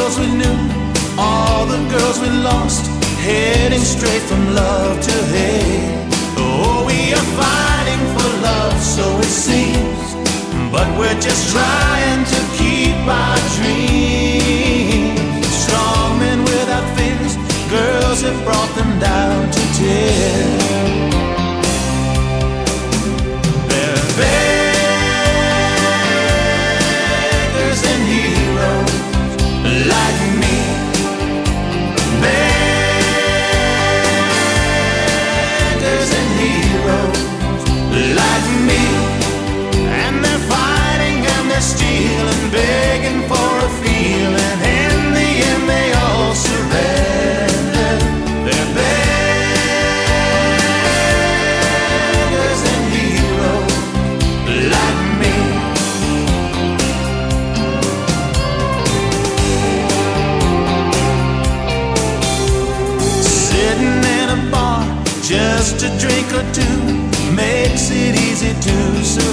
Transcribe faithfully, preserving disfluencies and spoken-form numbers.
girls we knew, all the girls we lost, heading straight from love to hate. Oh, we are fighting for love, so it seems, but we're just trying to keep our dreams. Strong men without fears, girls have brought them down to tears. They're beggars and heroes like me. Beggars and heroes like me. And they're fighting and they're stealing, begging for a feeling. In the end they all surrender. They're beggars and heroes like me. Sitting in a bar, just a drink or two makes it easy to survive.